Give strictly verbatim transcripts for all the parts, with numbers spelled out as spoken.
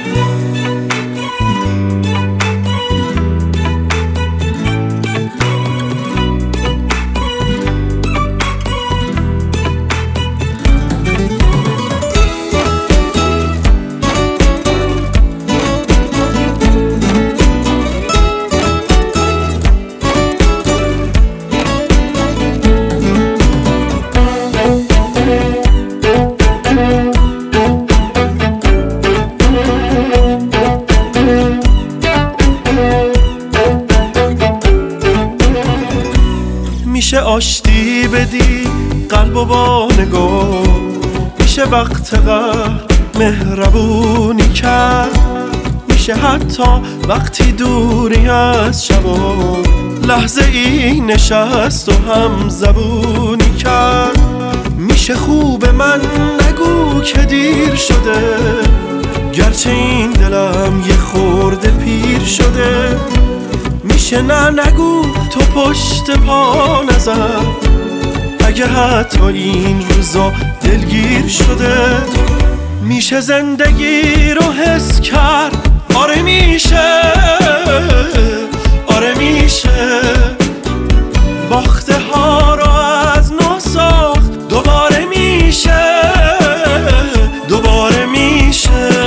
میشه آشتی بدی قلب و با نگاه، میشه وقت قهر مهربونی کرد، میشه حتی وقتی دوری از شبا لحظه ای نشست و هم زبونی کرد. میشه خوب من نگو که دیر شده، گرچه این دلم یه خورده پیر شده. میشه نه نگو تو پشت پا نزن، اگه حتی این روزا دلگیر شده. میشه زندگی رو حس کرد، آره میشه، آره میشه باخته ها رو از نو ساخت، دوباره میشه، دوباره میشه.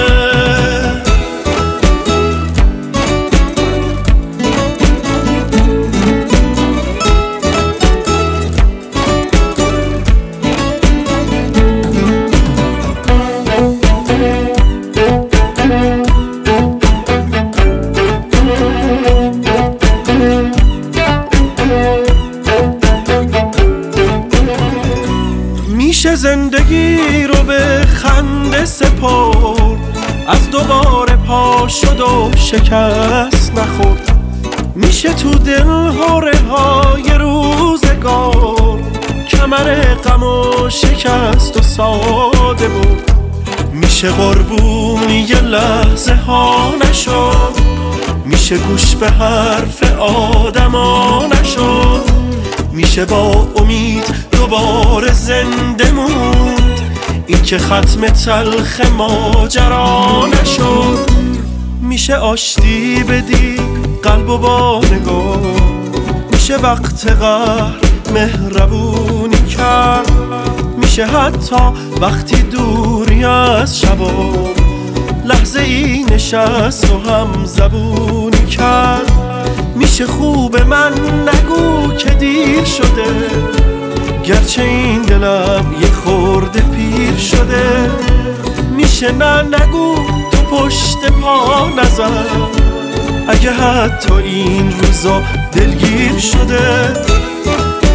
میشه زندگی رو به خنده سپرد، از دوباره پا شد و شکست نخورد. میشه تو دل هره های روزگار کمر غم و شکست و ساده بود. میشه قربون یه لحظه ها نشد، میشه گوش به حرف آدما نشد. میشه با امید دوباره زنده موند، این که ختم تلخ ماجرا نشد. میشه آشتی بدی قلب و با نگاه، میشه وقت قهر مهربونی کرد، میشه حتی وقتی دوری از شبا لحظه ای نشست و هم زبونی کرد. میشه خوب من نگو که دیر شده، گرچه این دلم یه خورده پیر شده. میشه نه نگو تو پشت پا نزن، اگه حتی این روزا دلگیر شده.